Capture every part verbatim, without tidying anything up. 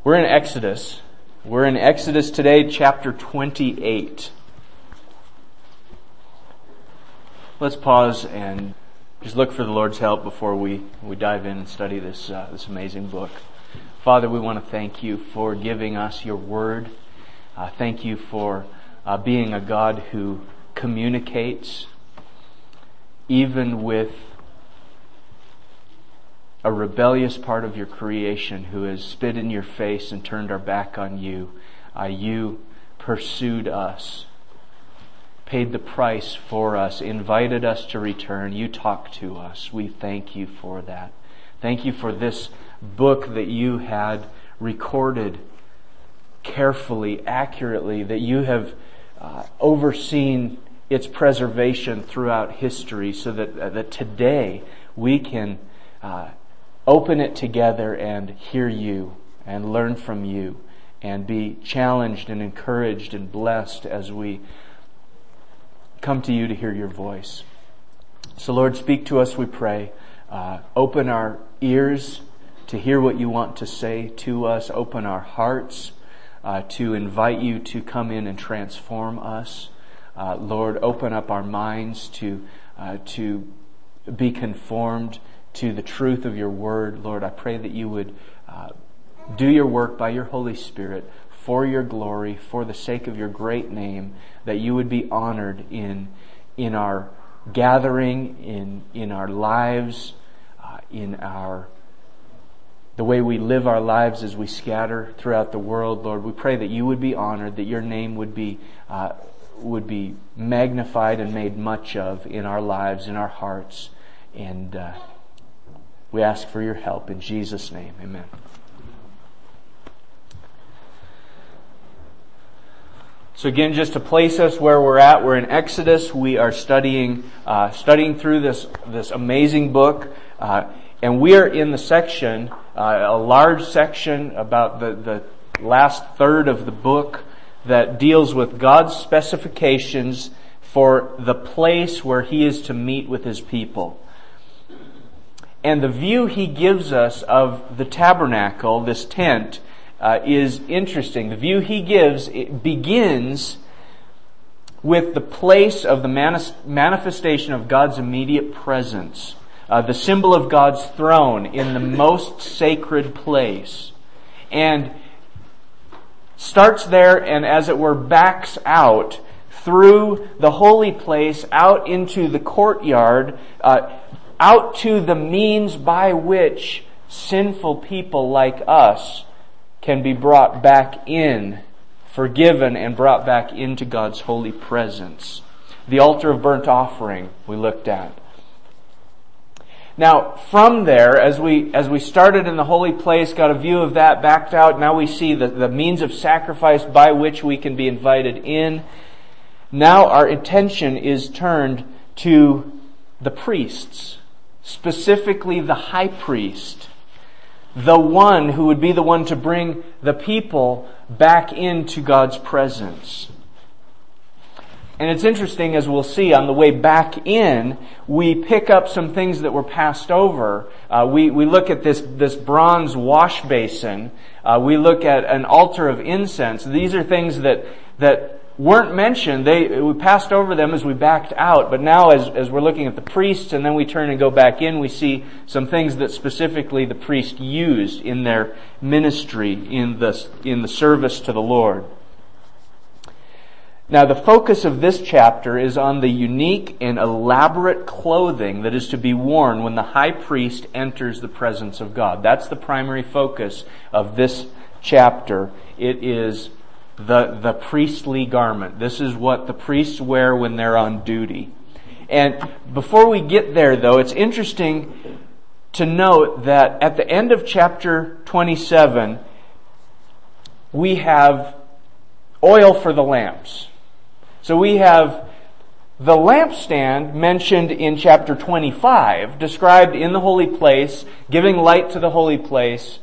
We're in Exodus. We're in Exodus today, chapter twenty-eight. Let's pause and just look for the Lord's help before we, we dive in and study this uh, this amazing book. Father, we want to thank you for giving us your word. Uh, thank you for uh, being a God who communicates even with a rebellious part of your creation who has spit in your face and turned our back on you. Uh, you pursued us, paid the price for us, invited us to return. You talked to us. We thank you for that. Thank you for this book that you had recorded carefully, accurately, that you have uh, overseen its preservation throughout history so that, uh, that today we can uh, open it together and hear you and learn from you and be challenged and encouraged and blessed as we come to you to hear your voice. So Lord, speak to us, we pray. Uh, open our ears to hear what you want to say to us. Open our hearts uh, to invite you to come in and transform us. Uh, Lord, open up our minds to uh, to be conformed to the truth of your word. Lord, I pray that you would uh, do your work by your Holy Spirit for your glory, for the sake of your great name, that you would be honored in in our gathering, in in our lives, uh, in our the way we live our lives as we scatter throughout the world. Lord, we pray that you would be honored, that your name would be uh, would be magnified and made much of in our lives, in our hearts, and uh, we ask for your help in Jesus' name. Amen. So again, just to place us where we're at, we're in Exodus. We are studying uh, studying through this this amazing book, uh, and we are in the section, uh, a large section about the the last third of the book that deals with God's specifications for the place where He is to meet with His people. And the view He gives us of the tabernacle, this tent, uh, is interesting. The view He gives, it begins with the place of the manis- manifestation of God's immediate presence, uh, the symbol of God's throne in the most sacred place. And starts there and, as it were, backs out through the holy place, out into the courtyard, uh, out to the means by which sinful people like us can be brought back in, forgiven and brought back into God's holy presence. The altar of burnt offering we looked at. Now, from there, as we as we started in the holy place, got a view of that, backed out, now we see the, the means of sacrifice by which we can be invited in. Now our attention is turned to the priests, specifically the high priest, the one who would be the one to bring the people back into God's presence. And it's interesting, as we'll see on the way back in, we pick up some things that were passed over. Uh, we, we look at this, this bronze wash basin. Uh, we look at an altar of incense. These are things that, that weren't mentioned. They, we passed over them as we backed out. But now as, as we're looking at the priests and then we turn and go back in, we see some things that specifically the priest used in their ministry, in the, in the service to the Lord. Now, the focus of this chapter is on the unique and elaborate clothing that is to be worn when the high priest enters the presence of God. That's the primary focus of this chapter. It is the, the priestly garment. This is what the priests wear when they're on duty. And before we get there, though, it's interesting to note that at the end of chapter twenty-seven, we have oil for the lamps. So we have the lampstand mentioned in chapter twenty-five, described in the holy place, giving light to the holy place.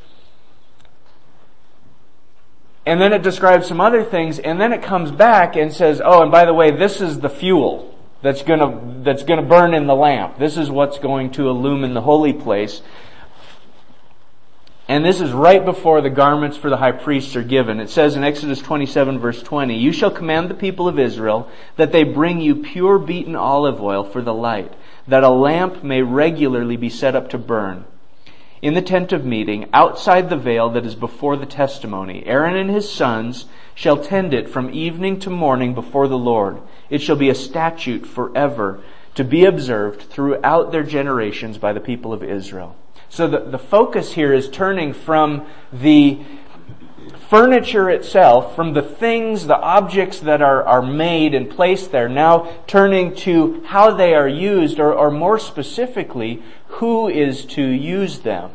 And then it describes some other things, and then it comes back and says, oh, and by the way, this is the fuel that's gonna, that's gonna burn in the lamp. This is what's going to illumine the holy place. And this is right before the garments for the high priests are given. It says in Exodus twenty-seven verse twenty, "You shall command the people of Israel that they bring you pure beaten olive oil for the light, that a lamp may regularly be set up to burn. In the tent of meeting, outside the veil that is before the testimony, Aaron and his sons shall tend it from evening to morning before the Lord. It shall be a statute forever, to be observed throughout their generations by the people of Israel." So the, the focus here is turning from the furniture itself, from the things, the objects that are, are made and placed there, now turning to how they are used, or, or more specifically, who is to use them.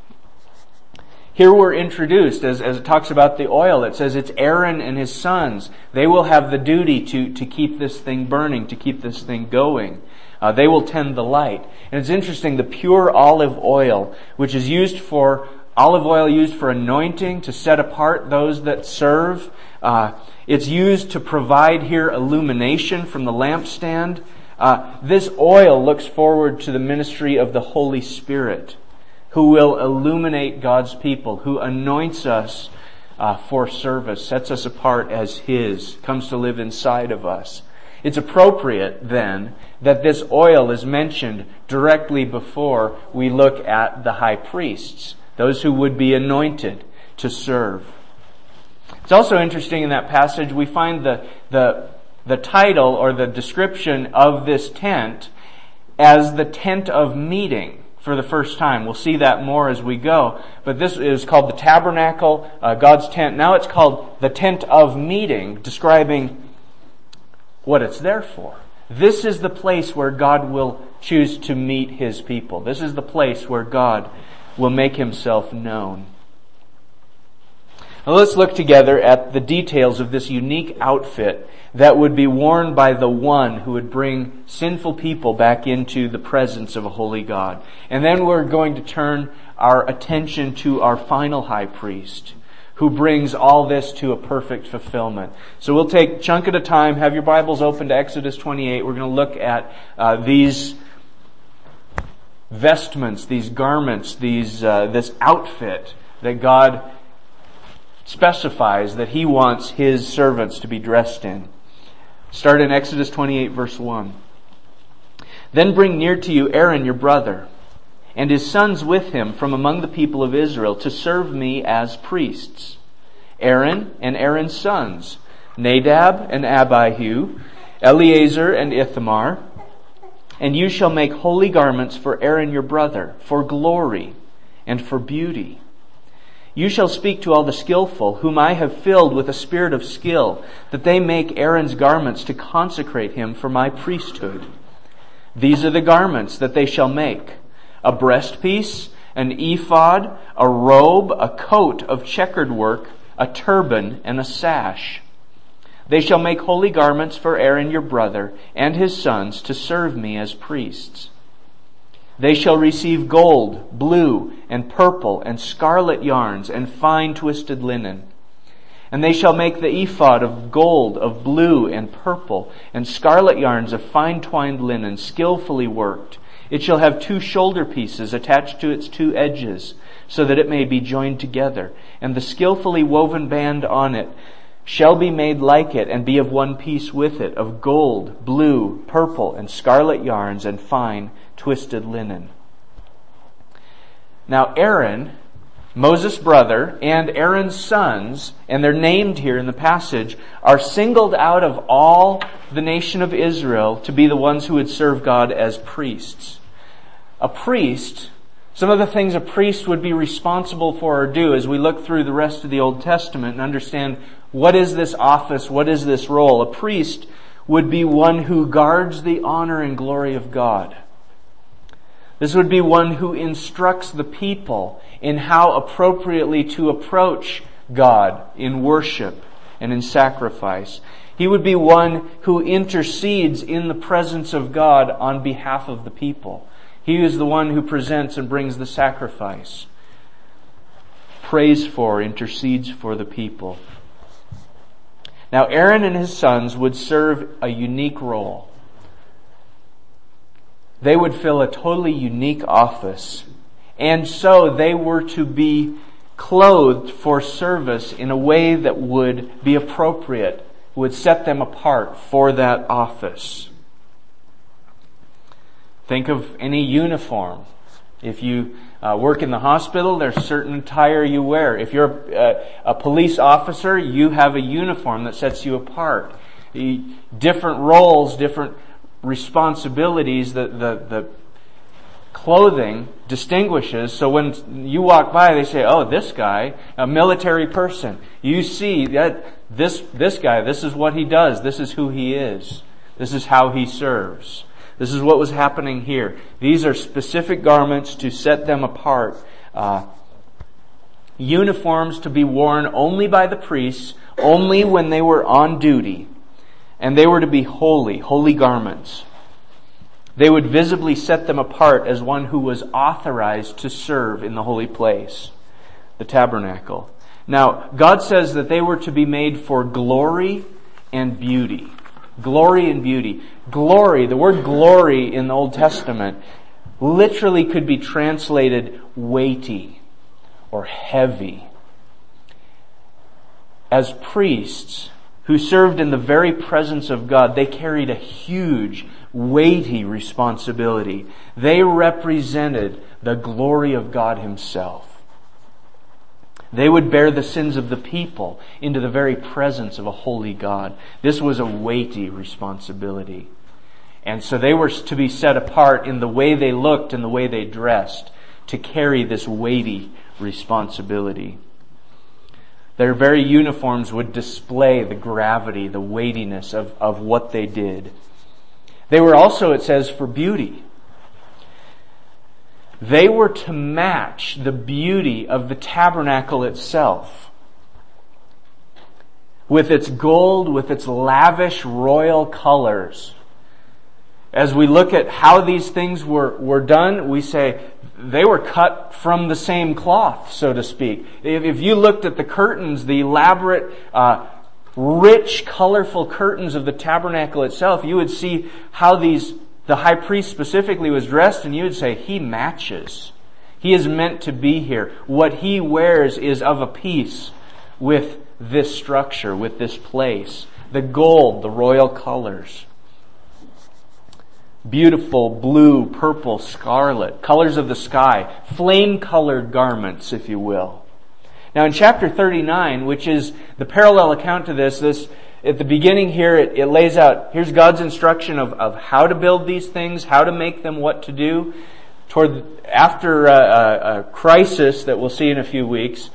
Here we're introduced, as, as it talks about the oil, it says it's Aaron and his sons. They will have the duty to, to keep this thing burning, to keep this thing going. Uh, they will tend the light. And it's interesting, the pure olive oil, which is used for, olive oil used for anointing, to set apart those that serve. Uh, it's used to provide here illumination from the lampstand. Uh, this oil looks forward to the ministry of the Holy Spirit, who will illuminate God's people, who anoints us uh, for service, sets us apart as His, comes to live inside of us. It's appropriate, then, that this oil is mentioned directly before we look at the high priests, those who would be anointed to serve. It's also interesting in that passage, we find the, the, the title or the description of this tent as the tent of meeting for the first time. We'll see that more as we go. But this is called the tabernacle, uh, God's tent. Now it's called the tent of meeting, describing what it's there for. This is the place where God will choose to meet His people. This is the place where God will make Himself known. Now let's look together at the details of this unique outfit that would be worn by the one who would bring sinful people back into the presence of a holy God. And then we're going to turn our attention to our final high priest, who brings all this to a perfect fulfillment. So we'll take a chunk at a time. Have your Bibles open to Exodus twenty-eight. We're going to look at uh, these vestments, these garments, these uh, this outfit that God specifies that He wants His servants to be dressed in. Start in Exodus twenty-eight, verse one. "Then bring near to you Aaron your brother, and his sons with him from among the people of Israel, to serve me as priests. Aaron and Aaron's sons, Nadab and Abihu, Eleazar and Ithamar. And you shall make holy garments for Aaron your brother, for glory and for beauty. You shall speak to all the skillful, whom I have filled with a spirit of skill, that they make Aaron's garments to consecrate him for my priesthood. These are the garments that they shall make: a breastpiece, an ephod, a robe, a coat of checkered work, a turban, and a sash. They shall make holy garments for Aaron your brother and his sons to serve me as priests. They shall receive gold, blue, and purple, and scarlet yarns, and fine twisted linen. And they shall make the ephod of gold, of blue, and purple, and scarlet yarns of fine twined linen, skillfully worked. It shall have two shoulder pieces attached to its two edges, so that it may be joined together. And the skillfully woven band on it shall be made like it, and be of one piece with it, of gold, blue, purple, and scarlet yarns, and fine twisted linen." Now Aaron, Moses' brother, and Aaron's sons, and they're named here in the passage, are singled out of all the nation of Israel to be the ones who would serve God as priests. A priest, some of the things a priest would be responsible for or do as we look through the rest of the Old Testament and understand what is this office, what is this role. A priest would be one who guards the honor and glory of God. This would be one who instructs the people in how appropriately to approach God in worship and in sacrifice. He would be one who intercedes in the presence of God on behalf of the people. He is the one who presents and brings the sacrifice, prays for, intercedes for the people. Now Aaron and his sons would serve a unique role. They would fill a totally unique office. And so they were to be clothed for service in a way that would be appropriate, would set them apart for that office. Think of any uniform. If you uh, work in the hospital, there's certain attire you wear. If you're a, a police officer, you have a uniform that sets you apart. The different roles, different responsibilities, the, the, the clothing distinguishes. So when you walk by, they say, oh, this guy, a military person. You see that this, this guy, this is what he does. This is who he is. This is how he serves. This is what was happening here. These are specific garments to set them apart. Uh, uniforms to be worn only by the priests, only when they were on duty. And they were to be holy, holy garments. They would visibly set them apart as one who was authorized to serve in the holy place, the tabernacle. Now, God says that they were to be made for glory and beauty. Glory and beauty. Glory, the word glory in the Old Testament literally could be translated weighty or heavy. As priests who served in the very presence of God, they carried a huge, weighty responsibility. They represented the glory of God Himself. They would bear the sins of the people into the very presence of a holy God. This was a weighty responsibility. And so they were to be set apart in the way they looked and the way they dressed to carry this weighty responsibility. Their very uniforms would display the gravity, the weightiness of, of what they did. They were also, it says, for beauty. They were to match the beauty of the tabernacle itself. With its gold, with its lavish royal colors. As we look at how these things were, were done, we say they were cut from the same cloth, so to speak. If, if you looked at the curtains, the elaborate, uh, rich, colorful curtains of the tabernacle itself, you would see how these the high priest specifically was dressed, and you would say, he matches. He is meant to be here. What he wears is of a piece with this structure, with this place. The gold, the royal colors. Beautiful blue, purple, scarlet, colors of the sky, flame-colored garments, if you will. Now in chapter thirty-nine, which is the parallel account to this, this at the beginning here, it, it lays out, here's God's instruction of, of how to build these things, how to make them, what to do. Toward after a, a, a crisis that we'll see in a few weeks,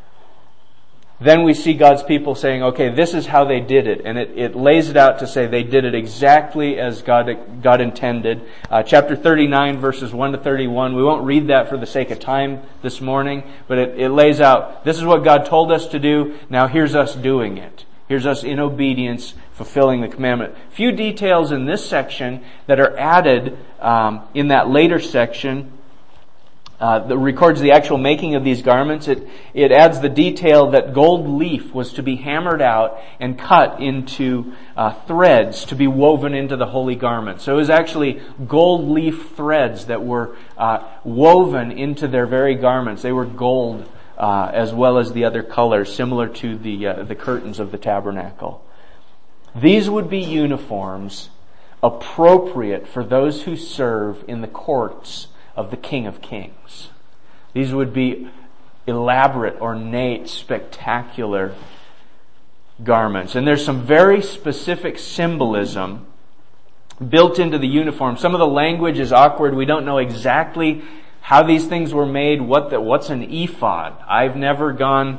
then we see God's people saying, okay, this is how they did it. And it, it lays it out to say they did it exactly as God, God intended. Uh, chapter thirty-nine, verses one to thirty-one. We won't read that for the sake of time this morning, but it, it lays out, this is what God told us to do. Now here's us doing it. Here's us in obedience, fulfilling the commandment. Few details in this section that are added um, in that later section uh, that records the actual making of these garments. It, it adds the detail that gold leaf was to be hammered out and cut into uh, threads to be woven into the holy garment. So it was actually gold leaf threads that were uh, woven into their very garments. They were gold Uh, as well as the other colors, similar to the uh, the curtains of the tabernacle. These would be uniforms appropriate for those who serve in the courts of the King of Kings. These would be elaborate, ornate, spectacular garments. And there's some very specific symbolism built into the uniform. Some of the language is awkward. We don't know exactly how these things were made, what the, what's an ephod. I've never gone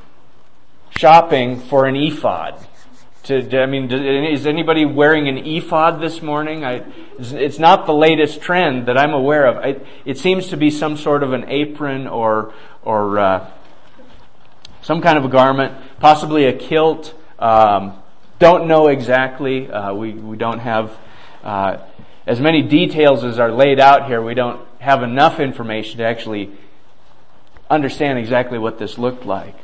shopping for an ephod. To, I mean, is anybody wearing an ephod this morning? I, it's not the latest trend that I'm aware of. It, it seems to be some sort of an apron or or uh, some kind of a garment, possibly a kilt. Um, don't know exactly. Uh, we we don't have uh, as many details as are laid out here. We don't have enough information to actually understand exactly what this looked like.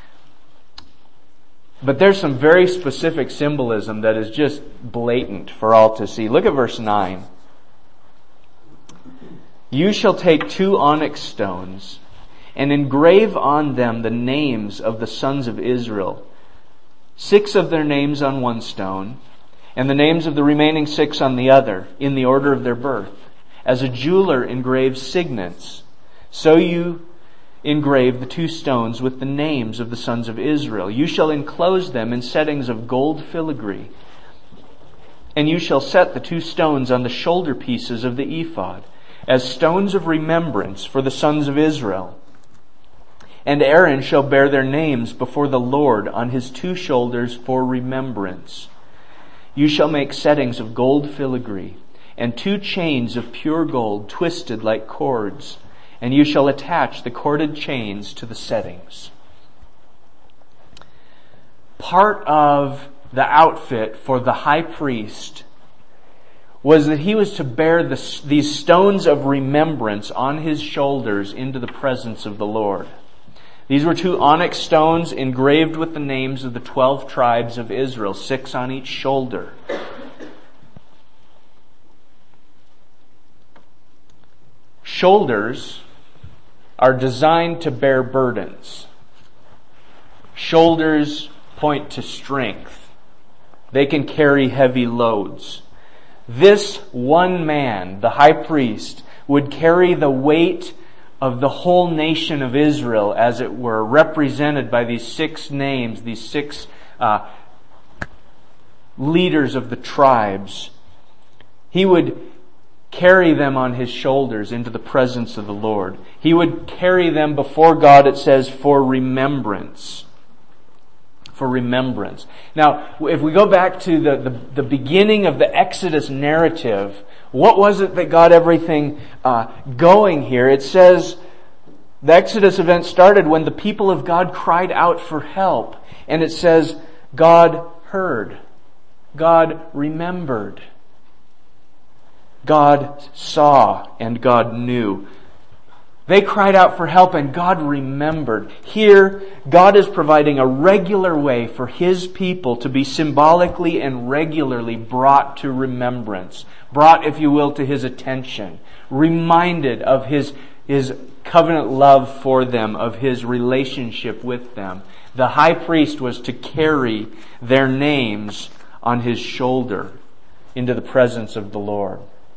But there's some very specific symbolism that is just blatant for all to see. Look at verse nine. You shall take two onyx stones and engrave on them the names of the sons of Israel, six of their names on one stone, and the names of the remaining six on the other, in the order of their birth. As a jeweler engraves signets, so you engrave the two stones with the names of the sons of Israel. You shall enclose them in settings of gold filigree, and you shall set the two stones on the shoulder pieces of the ephod, as stones of remembrance for the sons of Israel. And Aaron shall bear their names before the Lord on his two shoulders for remembrance. You shall make settings of gold filigree, and two chains of pure gold twisted like cords, and you shall attach the corded chains to the settings. Part of the outfit for the high priest was that he was to bear the, these stones of remembrance on his shoulders into the presence of the Lord. These were two onyx stones engraved with the names of the twelve tribes of Israel, six on each shoulder. Shoulders are designed to bear burdens. Shoulders point to strength. They can carry heavy loads. This one man, the high priest, would carry the weight of the whole nation of Israel, as it were, represented by these six names, these six uh, leaders of the tribes. He would carry them on his shoulders into the presence of the Lord. He would carry them before God, it says, for remembrance. For remembrance. Now, if we go back to the, the, the beginning of the Exodus narrative, what was it that got everything uh, going here? It says the Exodus event started when the people of God cried out for help. And it says, God heard. God remembered. God saw and God knew. They cried out for help and God remembered. Here, God is providing a regular way for His people to be symbolically and regularly brought to remembrance. Brought, if you will, to His attention. Reminded of His, His covenant love for them, of His relationship with them. The high priest was to carry their names on his shoulder into the presence of the Lord.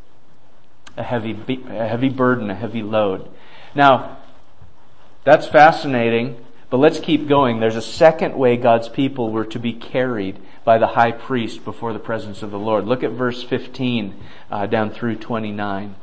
A heavy, a heavy burden, a heavy load. Now, that's fascinating, but let's keep going. There's a second way God's people were to be carried by the high priest before the presence of the Lord. Look at verse fifteen uh, down through twenty-nine.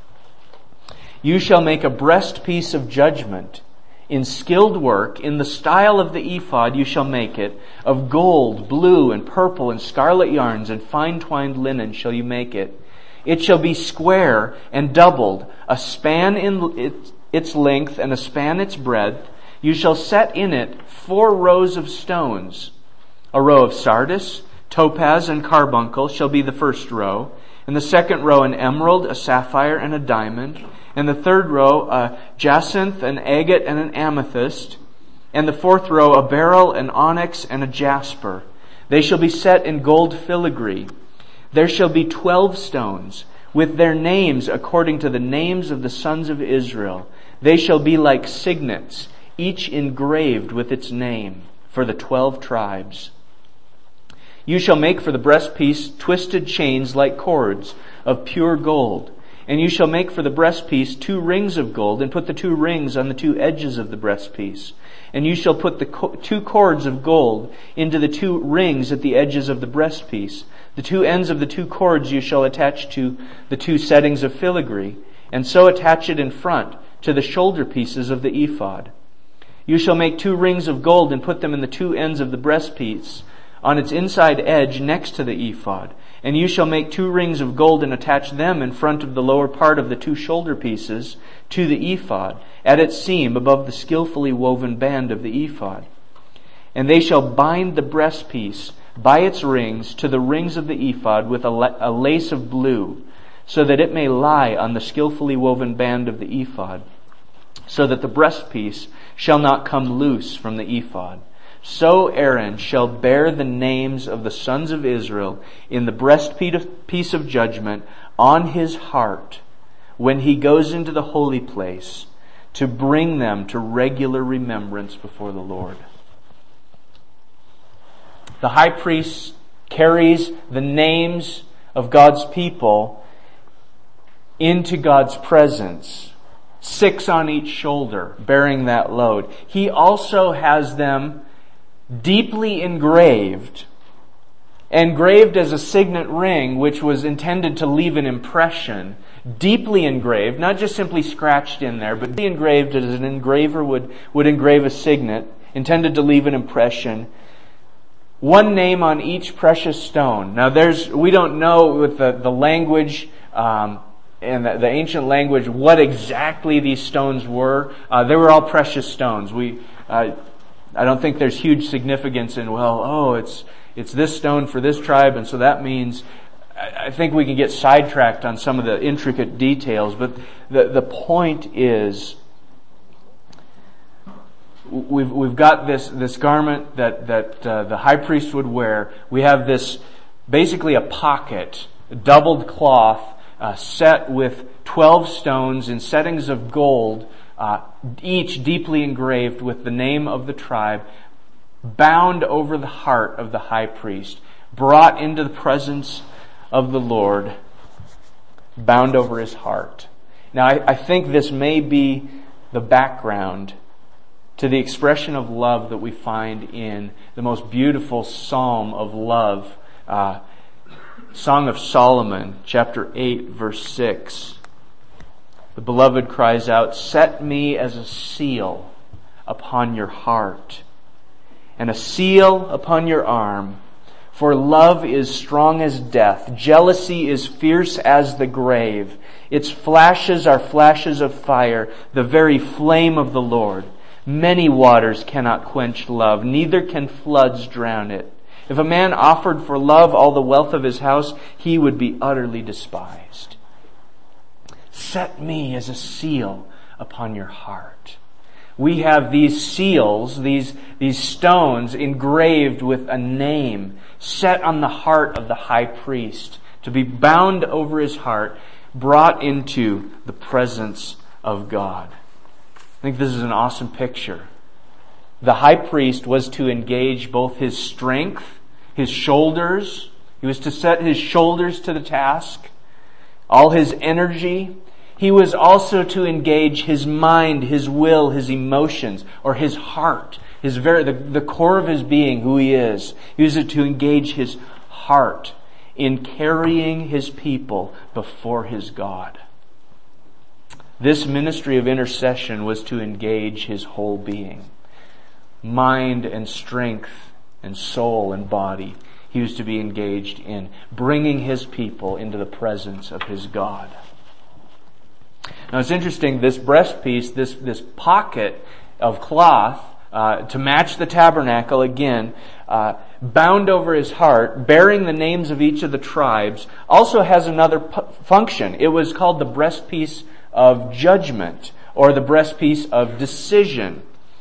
You shall make a breastpiece of judgment in skilled work, in the style of the ephod you shall make it, of gold, blue, and purple, and scarlet yarns, and fine twined linen shall you make it. It shall be square and doubled, a span in its, its length and a span its breadth. You shall set in it four rows of stones. A row of sardius, topaz, and carbuncle shall be the first row. And the second row an emerald, a sapphire, and a diamond. And the third row a jacinth, an agate, and an amethyst. And the fourth row a beryl, an onyx, and a jasper. They shall be set in gold filigree. There shall be twelve stones, with their names according to the names of the sons of Israel. They shall be like signets, each engraved with its name, for the twelve tribes. You shall make for the breastpiece twisted chains like cords of pure gold. And you shall make for the breastpiece two rings of gold, and put the two rings on the two edges of the breastpiece. And you shall put the co- two cords of gold into the two rings at the edges of the breastpiece. The two ends of the two cords you shall attach to the two settings of filigree, and so attach it in front to the shoulder pieces of the ephod. You shall make two rings of gold and put them in the two ends of the breastpiece on its inside edge next to the ephod. And you shall make two rings of gold and attach them in front of the lower part of the two shoulder pieces to the ephod, at its seam above the skillfully woven band of the ephod. And they shall bind the breastpiece by its rings to the rings of the ephod with a, la- a lace of blue, so that it may lie on the skillfully woven band of the ephod, so that the breastpiece shall not come loose from the ephod. So Aaron shall bear the names of the sons of Israel in the breastpiece of judgment on his heart when he goes into the holy place to bring them to regular remembrance before the Lord. The high priest carries the names of God's people into God's presence, six on each shoulder, bearing that load. He also has them deeply engraved, engraved as a signet ring, which was intended to leave an impression, deeply engraved, not just simply scratched in there, but engraved as an engraver would, would engrave a signet, intended to leave an impression. One name on each precious stone. Now there's, we don't know with the, the language, um, and the, the ancient language, what exactly these stones were. Uh, they were all precious stones. We, uh, I don't think there's huge significance in, well, oh, it's, it's this stone for this tribe, and so that means, I think we can get sidetracked on some of the intricate details, but the, the point is, We've we've got this this garment that that uh, the high priest would wear. We have this basically a pocket, a doubled cloth, uh, set with twelve stones in settings of gold, uh, each deeply engraved with the name of the tribe, bound over the heart of the high priest, brought into the presence of the Lord, bound over his heart. Now, I, I think this may be the background to the expression of love that we find in the most beautiful psalm of love, uh, Song of Solomon, chapter eight, verse six. The beloved cries out, "Set me as a seal upon your heart, and a seal upon your arm. For love is strong as death, jealousy is fierce as the grave. Its flashes are flashes of fire, the very flame of the Lord. Many waters cannot quench love, neither can floods drown it. If a man offered for love all the wealth of his house, he would be utterly despised. Set me as a seal upon your heart." We have these seals, these, these stones engraved with a name, set on the heart of the high priest, to be bound over his heart, brought into the presence of God. I think this is an awesome picture. The high priest was to engage both his strength, his shoulders. He was to set his shoulders to the task, all his energy. He was also to engage his mind, his will, his emotions, or his heart, his very the, the core of his being, who he is. He was to engage his heart in carrying his people before his God. This ministry of intercession was to engage his whole being. Mind and strength and soul and body. He was to be engaged in bringing his people into the presence of his God. Now it's interesting, this breastpiece, this, this pocket of cloth, uh, to match the tabernacle again, uh, bound over his heart, bearing the names of each of the tribes, also has another p- function. It was called the breastpiece of judgment, or the breastpiece of decision.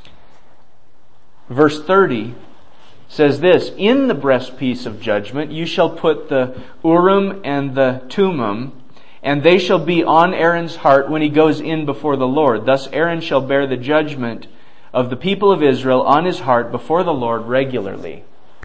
Verse thirty says this, "In the breastpiece of judgment you shall put the Urim and the Thummim, and they shall be on Aaron's heart when he goes in before the Lord. Thus Aaron shall bear the judgment of the people of Israel on his heart before the Lord regularly."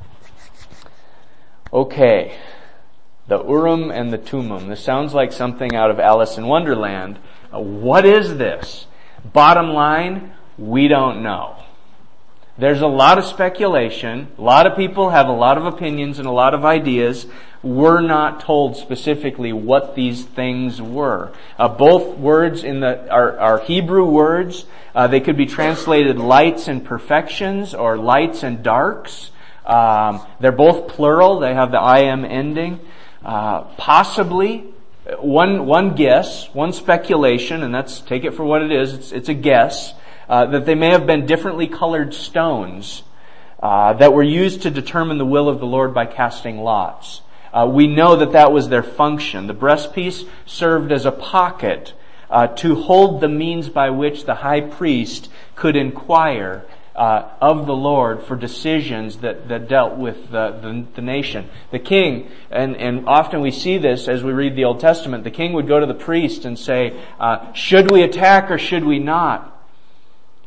Okay, the Urim and the Thummim. This sounds like something out of Alice in Wonderland. What is this? Bottom line, we don't know. There's a lot of speculation. A lot of people have a lot of opinions and a lot of ideas. We're not told specifically what these things were. Uh, both words in the are, are Hebrew words. Uh, they could be translated lights and perfections or lights and darks. Um, they're both plural. They have the I M ending. Uh, possibly, one one guess, one speculation, and that's take it for what it is. It's, it's a guess. Uh, that they may have been differently colored stones uh, that were used to determine the will of the Lord by casting lots. Uh, we know that that was their function. The breastpiece served as a pocket uh, to hold the means by which the high priest could inquire uh, of the Lord for decisions that, that dealt with the, the, the nation. The king, and, and often we see this as we read the Old Testament, the king would go to the priest and say, uh, should we attack or should we not?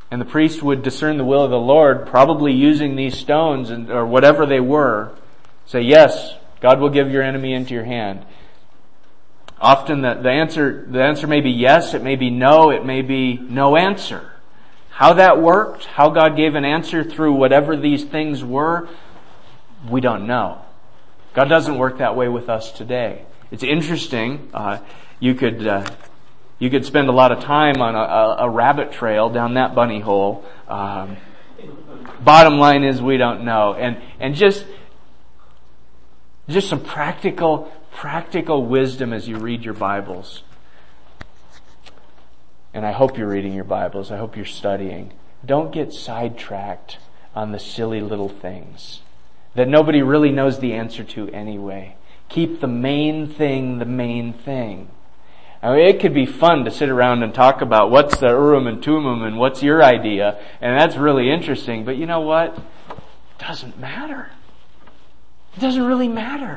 And the priest would discern the will of the Lord, probably using these stones and, or whatever they were. Say, yes, God will give your enemy into your hand. Often the, the answer, the answer may be yes, it may be no, it may be no answer. How that worked, how God gave an answer through whatever these things were, we don't know. God doesn't work that way with us today. It's interesting. Uh, you could uh, you could spend a lot of time on a, a, a rabbit trail down that bunny hole. Um, bottom line is we don't know, and and just just some practical practical wisdom as you read your Bibles. And I hope you're reading your Bibles. I hope you're studying. Don't get sidetracked on the silly little things that nobody really knows the answer to anyway. Keep the main thing the main thing. I mean, it could be fun to sit around and talk about what's the Urim and Tumim and what's your idea, and that's really interesting. But you know what? It doesn't matter. It doesn't really matter.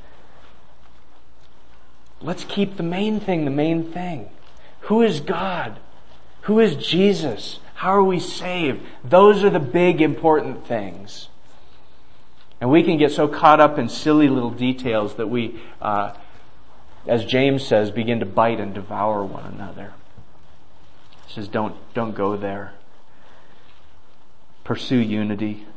Let's keep the main thing the main thing. Who is God? Who is Jesus? How are we saved? Those are the big important things. And we can get so caught up in silly little details that we, uh, as James says, begin to bite and devour one another. He says, don't, don't go there. Pursue unity.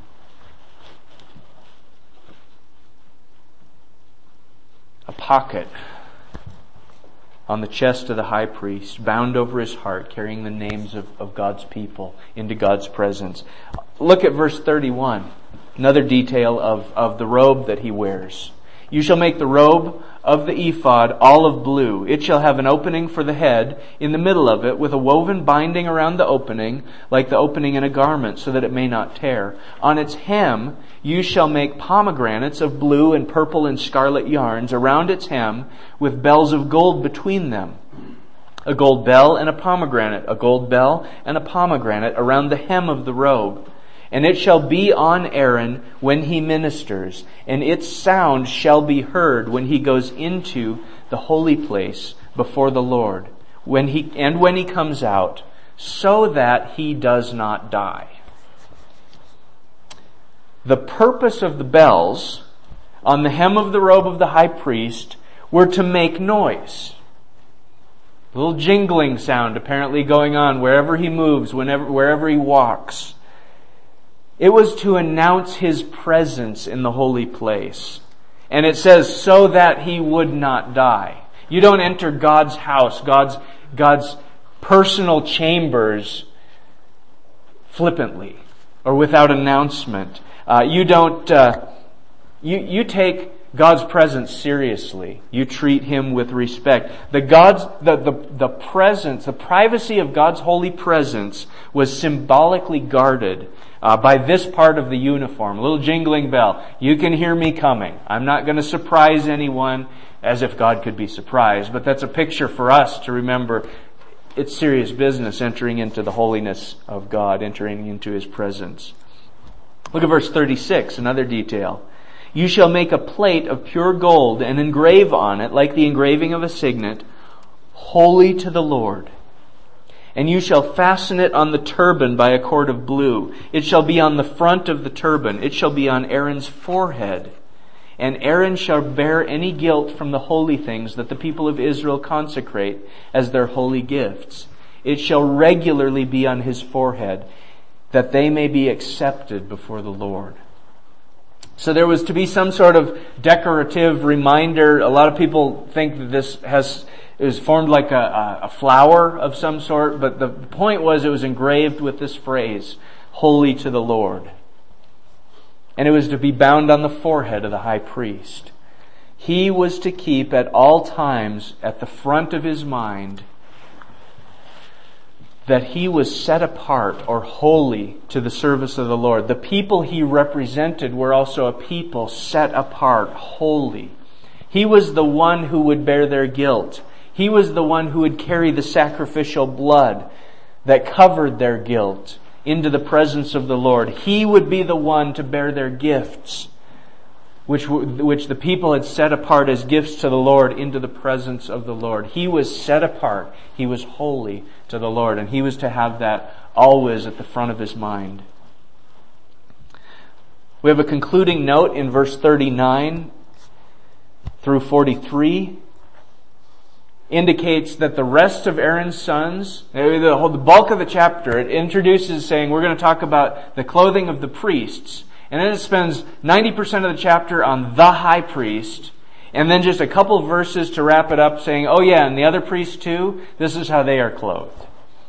A pocket on the chest of the high priest, bound over his heart, carrying the names of, of God's people into God's presence. Look at verse thirty-one. Another detail of, of the robe that he wears. You shall make the robe of the ephod olive blue. It shall have an opening for the head in the middle of it, with a woven binding around the opening, like the opening in a garment, so that it may not tear. On its hem you shall make pomegranates of blue and purple and scarlet yarns around its hem, with bells of gold between them. A gold bell and a pomegranate, a gold bell and a pomegranate around the hem of the robe. And it shall be on Aaron when he ministers, and its sound shall be heard when he goes into the holy place before the Lord, when he and when he comes out, so that he does not die. The purpose of the bells on the hem of the robe of the high priest were to make noise. A little jingling sound apparently going on wherever he moves, whenever wherever he walks. It was to announce his presence in the holy place. And it says, so that he would not die. You don't enter God's house, God's, God's personal chambers flippantly or without announcement. Uh, you don't, uh, you, you take God's presence seriously. You treat Him with respect. The God's, the, the, the presence, the privacy of God's holy presence was symbolically guarded Uh, by this part of the uniform. A little jingling bell. You can hear me coming. I'm not going to surprise anyone, as if God could be surprised. But that's a picture for us to remember it's serious business entering into the holiness of God, entering into His presence. Look at verse thirty-six, another detail. You shall make a plate of pure gold and engrave on it, like the engraving of a signet, holy to the Lord. And you shall fasten it on the turban by a cord of blue. It shall be on the front of the turban. It shall be on Aaron's forehead. And Aaron shall bear any guilt from the holy things that the people of Israel consecrate as their holy gifts. It shall regularly be on his forehead, that they may be accepted before the Lord. So there was to be some sort of decorative reminder. A lot of people think that this has It was formed like a, a flower of some sort, but the point was it was engraved with this phrase, holy to the Lord. And it was to be bound on the forehead of the high priest. He was to keep at all times at the front of his mind that he was set apart or holy to the service of the Lord. The people he represented were also a people set apart, holy. He was the one who would bear their guilt. He was the one who would carry the sacrificial blood that covered their guilt into the presence of the Lord. He would be the one to bear their gifts, which, which the people had set apart as gifts to the Lord, into the presence of the Lord. He was set apart. He was holy to the Lord, and he was to have that always at the front of his mind. We have a concluding note in verse thirty-nine through forty-three. Indicates that the rest of Aaron's sons, the whole the bulk of the chapter, it introduces saying we're going to talk about the clothing of the priests. And then it spends ninety percent of the chapter on the high priest. And then just a couple verses to wrap it up saying, oh yeah, and the other priests too, this is how they are clothed.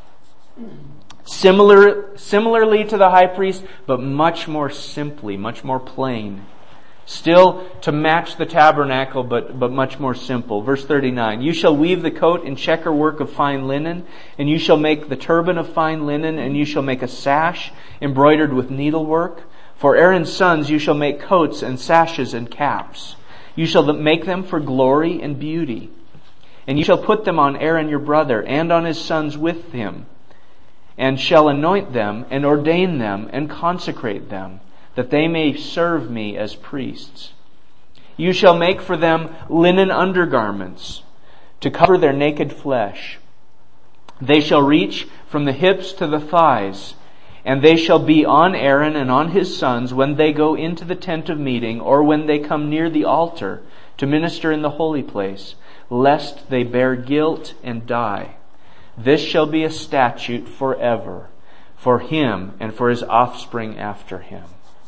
Similar, similarly to the high priest, but much more simply, much more plain. Still to match the tabernacle, but, but much more simple. Verse thirty-nine, you shall weave the coat in checker work of fine linen, and you shall make the turban of fine linen, and you shall make a sash embroidered with needlework. For Aaron's sons you shall make coats and sashes and caps. You shall make them for glory and beauty. And you shall put them on Aaron your brother, and on his sons with him, and shall anoint them, and ordain them, and consecrate them, that they may serve me as priests. You shall make for them linen undergarments to cover their naked flesh. They shall reach from the hips to the thighs, and they shall be on Aaron and on his sons when they go into the tent of meeting, or when they come near the altar to minister in the holy place, lest they bear guilt and die. This shall be a statute forever for him and for his offspring after him.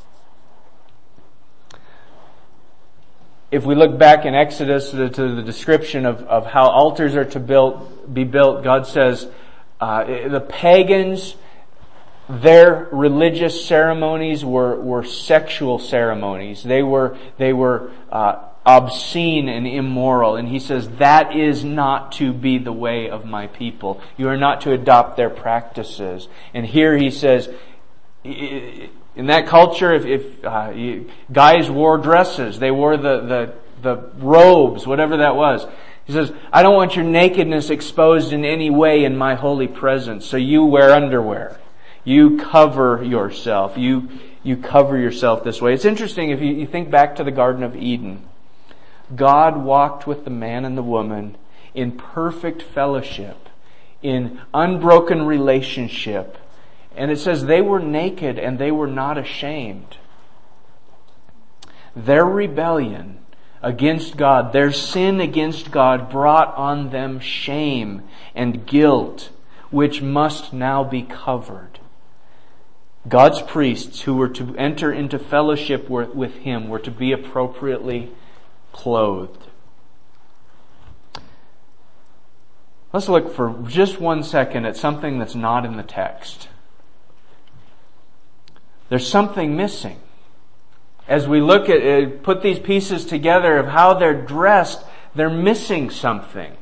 If we look back in Exodus to, to the description of, of how altars are to build, be built, God says uh, the pagans, their religious ceremonies were, were sexual ceremonies. They were they were uh, obscene and immoral. And He says that is not to be the way of my people. You are not to adopt their practices. And here He says, in that culture, if, if uh, you, guys wore dresses, they wore the, the, the robes, whatever that was. He says, I don't want your nakedness exposed in any way in my holy presence, so you wear underwear. You cover yourself. You, you cover yourself this way. It's interesting if you, you think back to the Garden of Eden. God walked with the man and the woman in perfect fellowship, in unbroken relationship. And it says they were naked and they were not ashamed. Their rebellion against God, their sin against God brought on them shame and guilt, which must now be covered. God's priests who were to enter into fellowship with Him were to be appropriately clothed. Let's look for just one second at something that's not in the text. There's something missing. As we look at it, put these pieces together of how they're dressed, they're missing something.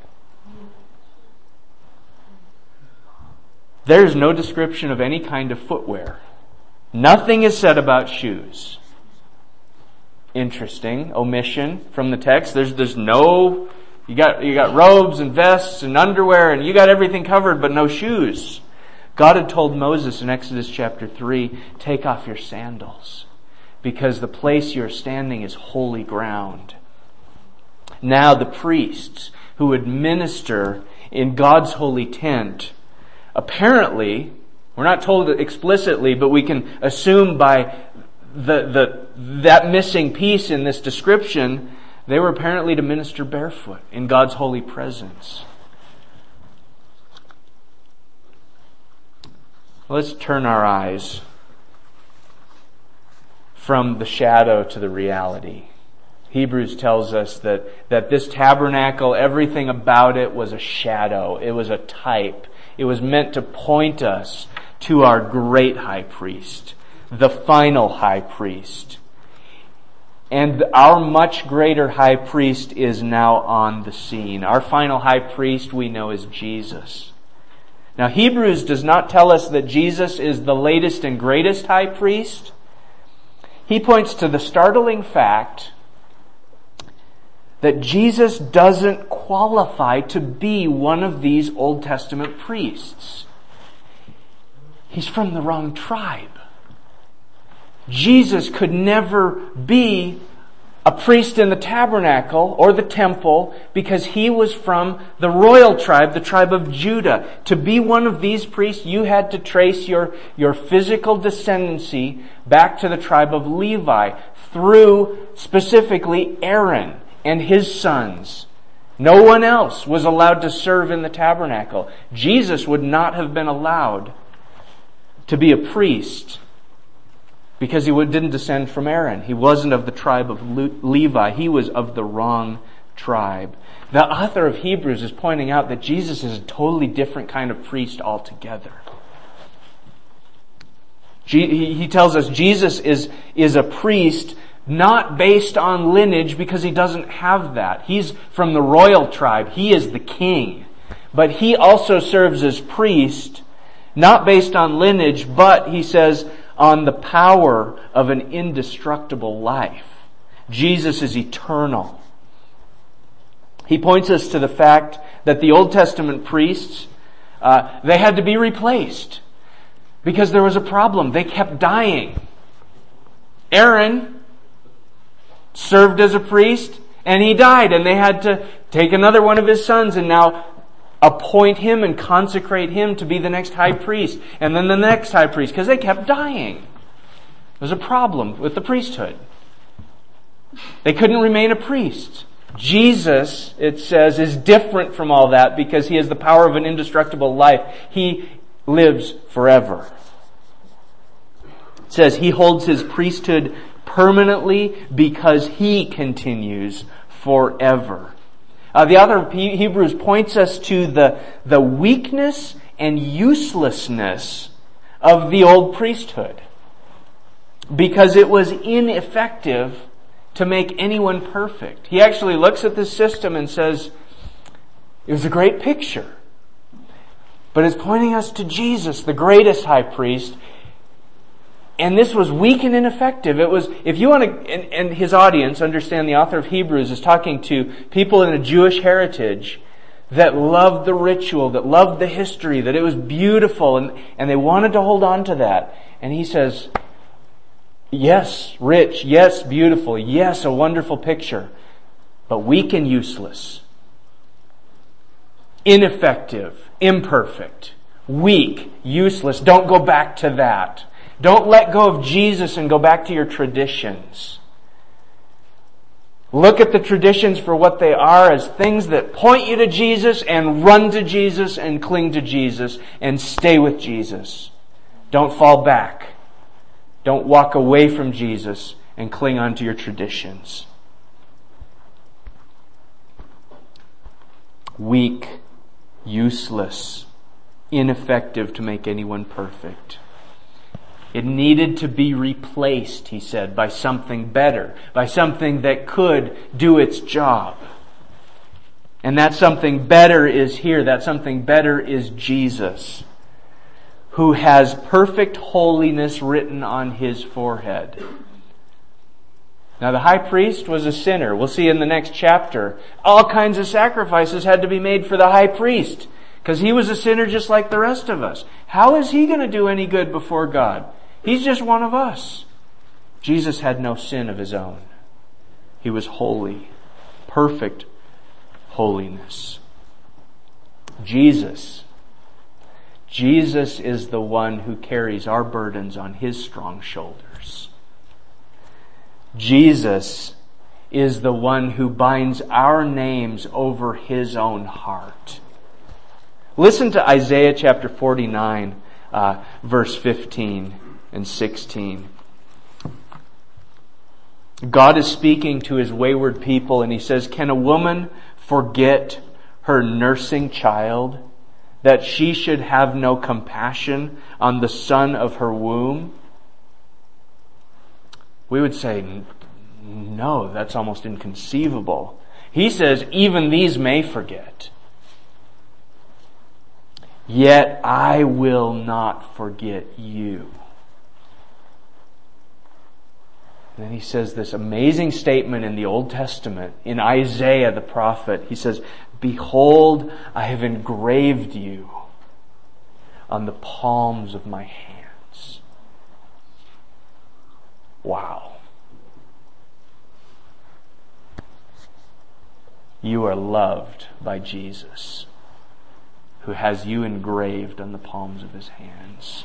There's no description of any kind of footwear. Nothing is said about shoes. Interesting omission from the text. There's there's no you got you got robes and vests and underwear and you got everything covered, but no shoes. God had told Moses in Exodus chapter three, take off your sandals, because the place you're standing is holy ground. Now the priests who would minister in God's holy tent, apparently, we're not told explicitly, but we can assume by the, the that missing piece in this description, they were apparently to minister barefoot in God's holy presence. Let's turn our eyes from the shadow to the reality. Hebrews tells us that, that this tabernacle, everything about it was a shadow. It was a type. It was meant to point us to our great high priest, the final high priest. And our much greater high priest is now on the scene. Our final high priest we know is Jesus. Now, Hebrews does not tell us that Jesus is the latest and greatest high priest. He points to the startling fact that Jesus doesn't qualify to be one of these Old Testament priests. He's from the wrong tribe. Jesus could never be a priest in the tabernacle or the temple because he was from the royal tribe, the tribe of Judah. To be one of these priests, you had to trace your, your physical descendancy back to the tribe of Levi through specifically Aaron and his sons. No one else was allowed to serve in the tabernacle. Jesus would not have been allowed to be a priest because he didn't descend from Aaron. He wasn't of the tribe of Levi. He was of the wrong tribe. The author of Hebrews is pointing out that Jesus is a totally different kind of priest altogether. He tells us Jesus is, is a priest not based on lineage because he doesn't have that. He's from the royal tribe. He is the king. But he also serves as priest, not based on lineage, but he says on the power of an indestructible life. Jesus is eternal. He points us to the fact that the Old Testament priests, uh, they had to be replaced because there was a problem. They kept dying. Aaron served as a priest and he died, and they had to take another one of his sons and now appoint him and consecrate him to be the next high priest, and then the next high priest, because they kept dying. There was a problem with the priesthood. They couldn't remain a priest. Jesus, it says, is different from all that because he has the power of an indestructible life. He lives forever. It says he holds his priesthood permanently because he continues forever. Uh, the author of Hebrews points us to the, the weakness and uselessness of the old priesthood because it was ineffective to make anyone perfect. He actually looks at this system and says, it was a great picture, but it's pointing us to Jesus, the greatest high priest. And this was weak and ineffective. It was, if you want to, and, and his audience, understand the author of Hebrews is talking to people in a Jewish heritage that loved the ritual, that loved the history, that it was beautiful, and, and they wanted to hold on to that. And he says, yes, rich, yes, beautiful, yes, a wonderful picture, but weak and useless. Ineffective, imperfect, weak, useless. Don't go back to that. Don't let go of Jesus and go back to your traditions. Look at the traditions for what they are, as things that point you to Jesus, and run to Jesus and cling to Jesus and stay with Jesus. Don't fall back. Don't walk away from Jesus and cling on to your traditions. Weak, useless, ineffective to make anyone perfect. It needed to be replaced, he said, by something better, by something that could do its job. And that something better is here. That something better is Jesus, who has perfect holiness written on his forehead. Now, the high priest was a sinner. We'll see in the next chapter. All kinds of sacrifices had to be made for the high priest because he was a sinner just like the rest of us. How is he going to do any good before God? He's just one of us. Jesus had no sin of his own. He was holy, perfect holiness. Jesus. Jesus is the one who carries our burdens on his strong shoulders. Jesus is the one who binds our names over his own heart. Listen to Isaiah chapter forty-nine, uh, verse fifteen and sixteen. God is speaking to his wayward people, and he says, "Can a woman forget her nursing child, that she should have no compassion on the son of her womb?" We would say, no, that's almost inconceivable. He says, even these may forget. Yet I will not forget you. And then he says this amazing statement in the Old Testament, in Isaiah the prophet. He says, "Behold, I have engraved you on the palms of my hands." Wow. You are loved by Jesus, who has you engraved on the palms of His hands.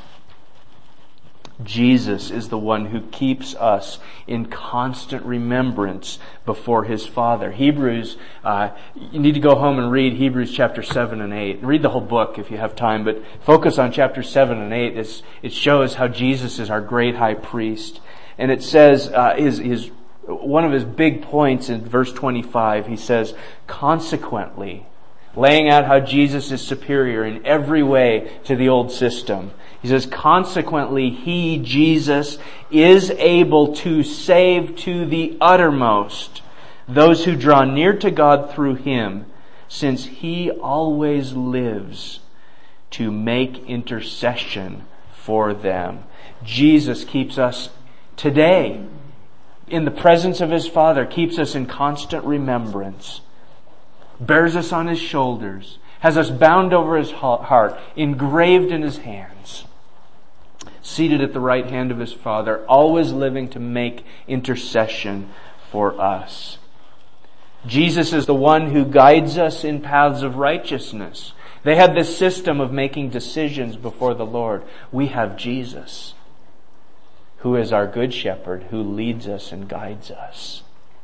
Jesus is the one who keeps us in constant remembrance before His Father. Hebrews, uh, you need to go home and read Hebrews chapter seven and eight. Read the whole book if you have time, but focus on chapter seven and eight. It's, it shows how Jesus is our great high priest. And it says, uh, his, his, one of his big points in verse twenty-five, he says, consequently, laying out how Jesus is superior in every way to the old system. He says, consequently, He, Jesus, is able to save to the uttermost those who draw near to God through Him, since He always lives to make intercession for them. Jesus keeps us today in the presence of His Father, keeps us in constant remembrance, bears us on His shoulders, has us bound over His heart, engraved in His hands, seated at the right hand of His Father, always living to make intercession for us. Jesus is the one who guides us in paths of righteousness. They had this system of making decisions before the Lord. We have Jesus, who is our good shepherd, who leads us and guides us.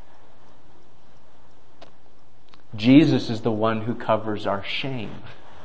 Jesus is the one who covers our shame.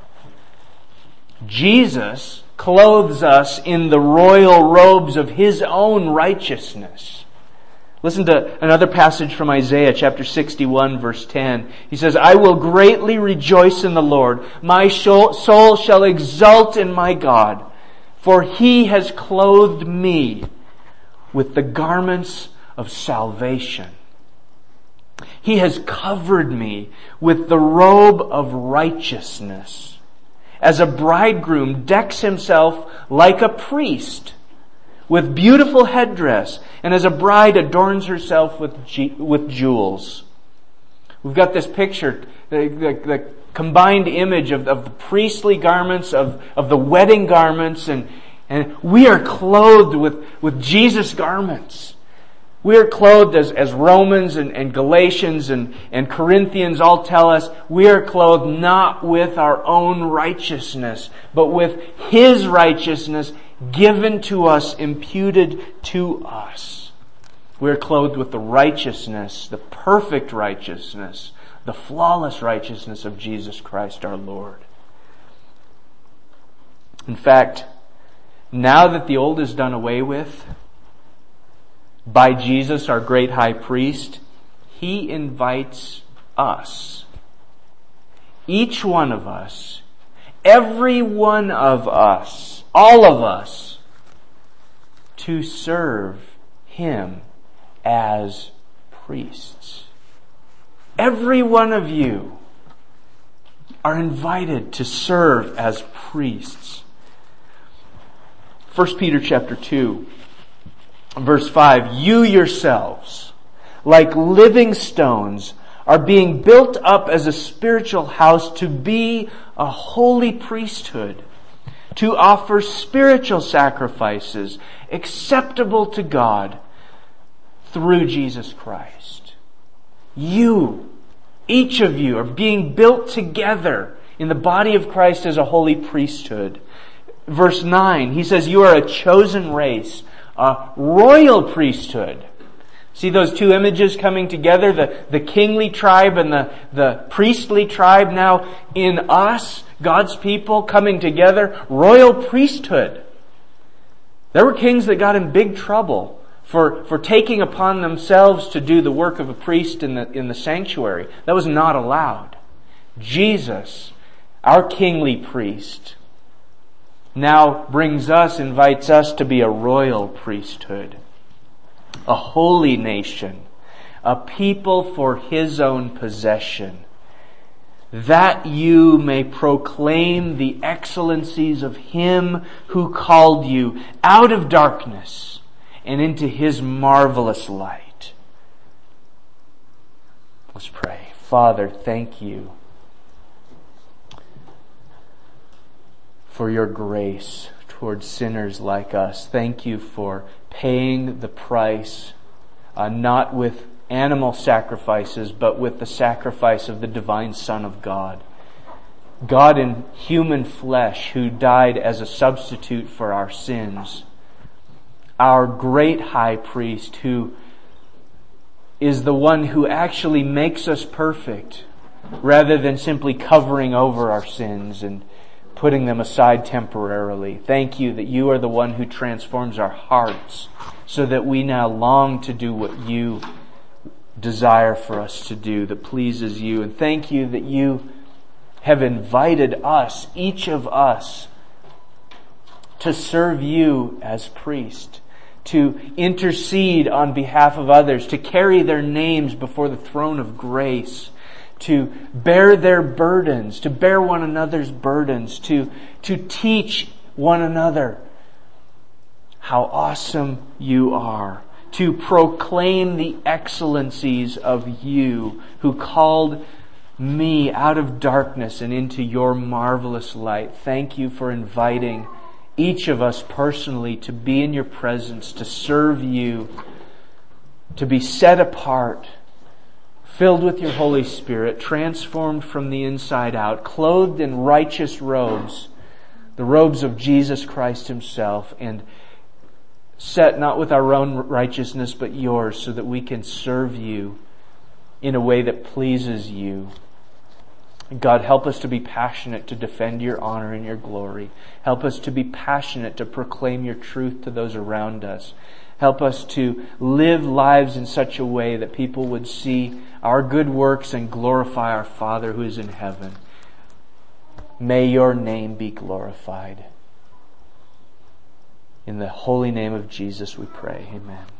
Jesus clothes us in the royal robes of His own righteousness. Listen to another passage from Isaiah chapter sixty-one verse ten. He says, I will greatly rejoice in the Lord. My soul shall exult in my God, for He has clothed me with the garments of salvation. He has covered me with the robe of righteousness, as a bridegroom decks himself like a priest with beautiful headdress, and as a bride adorns herself with with jewels. We've got this picture, the, the, the combined image of, of the priestly garments, of, of the wedding garments, and, and we are clothed with, with Jesus' garments. We are clothed, as, as Romans and, and Galatians and, and Corinthians all tell us, we are clothed not with our own righteousness, but with His righteousness given to us, imputed to us. We are clothed with the righteousness, the perfect righteousness, the flawless righteousness of Jesus Christ our Lord. In fact, now that the old is done away with, by Jesus, our great high priest, He invites us, each one of us, every one of us, all of us, to serve Him as priests. Every one of you are invited to serve as priests. First Peter chapter two. Verse five, you yourselves, like living stones, are being built up as a spiritual house to be a holy priesthood, to offer spiritual sacrifices acceptable to God through Jesus Christ. You, each of you, are being built together in the body of Christ as a holy priesthood. Verse nine, he says, you are a chosen race, a royal priesthood. See those two images coming together, the, the kingly tribe and the, the priestly tribe now in us, God's people coming together, royal priesthood. There were kings that got in big trouble for, for taking upon themselves to do the work of a priest in the, in the sanctuary. That was not allowed. Jesus, our kingly priest, now brings us, invites us to be a royal priesthood, a holy nation, a people for His own possession, that you may proclaim the excellencies of Him who called you out of darkness and into His marvelous light. Let's pray. Father, thank you for your grace towards sinners like us. Thank you for paying the price, uh, not with animal sacrifices, but with the sacrifice of the divine Son of God. God in human flesh who died as a substitute for our sins. Our great high priest who is the one who actually makes us perfect rather than simply covering over our sins and putting them aside temporarily. Thank you that you are the one who transforms our hearts so that we now long to do what you desire for us to do that pleases you. And thank you that you have invited us, each of us, to serve you as priest, to intercede on behalf of others, to carry their names before the throne of grace, to bear their burdens, to bear one another's burdens, to, to teach one another how awesome you are, to proclaim the excellencies of you who called me out of darkness and into your marvelous light. Thank you for inviting each of us personally to be in your presence, to serve you, to be set apart, filled with your Holy Spirit, transformed from the inside out, clothed in righteous robes, the robes of Jesus Christ Himself, and set not with our own righteousness but yours, so that we can serve you in a way that pleases you. God, help us to be passionate to defend your honor and your glory. Help us to be passionate to proclaim your truth to those around us. Help us to live lives in such a way that people would see our good works and glorify our Father who is in heaven. May your name be glorified. In the holy name of Jesus we pray. Amen.